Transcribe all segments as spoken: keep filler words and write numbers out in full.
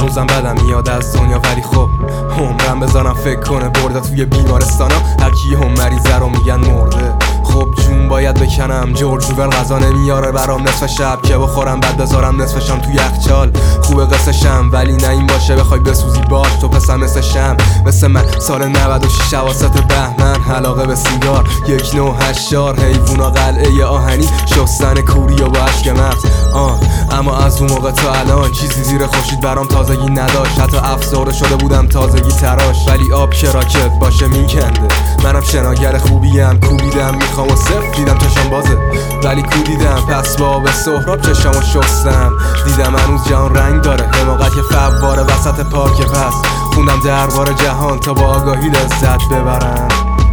هنوزم بدم میاد از دنیا، ولی خب عمرم بذارم فکر کنه برده توی بیمارستانا هرکی هم مریضه رو میگن مرده. خب جون باید بکنم، جورجوبر غذا نمیاره برام نصف شب که بخورم بعد بذارم نصفشم توی یخچال. خوبه قصشم ولی نه این باشه بخوای بسوزی باش تو پسر مثل شم مثل من سال نود و شش اواسط بهمن. علاقه به سیگار یک نوع هشار، حیوونا قلعه آهنی شستن کوری و با عشق مغز آه. اما از اون موقع تا الان چیزی زیر خورشید برام تازگی نداشت، حتی افسرده شده بودم تازگی تراش. ولی آب که راکت باشه میکنده، منم شناگر خوبیم، کوبیدم میخوام و صفر دیدم چشم بازه ولی کودیدم. پس با آب سهراب چشمو شستم دیدم هنوز جهان رنگ داره، حماقت که فواره وسط پارک. پس خوندم درباره جهان تا با آگاهی لذت ببرم.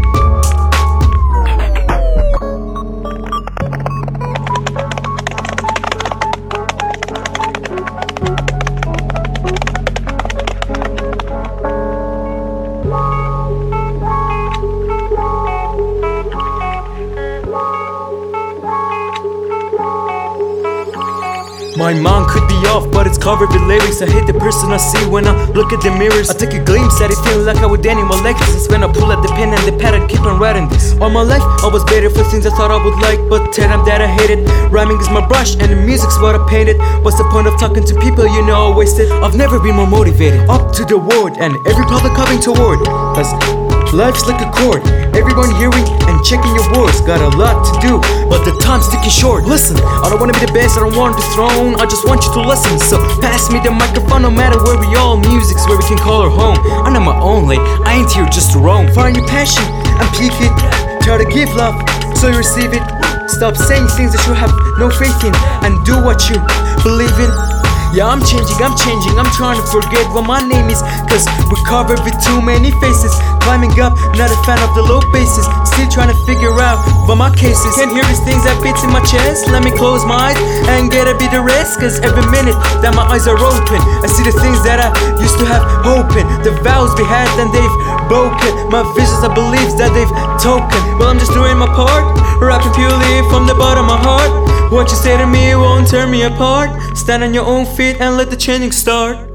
My mind could be off, but it's covered with lyrics. I hate the person I see when I look at the mirrors. I take a glimpse at it, feeling like I would animal like this. It's when I pull out the pen and the pad and keep on writing this. All my life, I was better for things I thought I would like, but tell them that I hate it. Rhyming is my brush and the music's what I painted. What's the point of talking to people you know I wasted? I've never been more motivated. Up to the word and every public coming toward. Cause life's like a chord, everyone hearing and checking your words. Got a lot to do, but the time's ticking short. Listen, I don't wanna be the best, I don't want the throne, I just want you to listen. So pass me the microphone, no matter where we all. Music's where we can call our home. I know my own lane, I ain't here just to roam. Find your passion and peak it, try to give love so you receive it. Stop saying things that you have no faith in and do what you believe in. Yeah, I'm changing, I'm changing, I'm trying to forget what my name is, cause we're covered with too many faces. Climbing up, not a fan of the low bases. Still trying to figure out what my case is. Can't hear these things that beats in my chest. Let me close my eyes and get a bit of rest, cause every minute that my eyes are open I see the things that I used to have hoping. The vows we had and they've broken, my visions and beliefs that they've token. Well, I'm just doing my part, rapping purely from the bottom of my heart. What you say to me won't tear me apart. Stand on your own feet and let the changing start.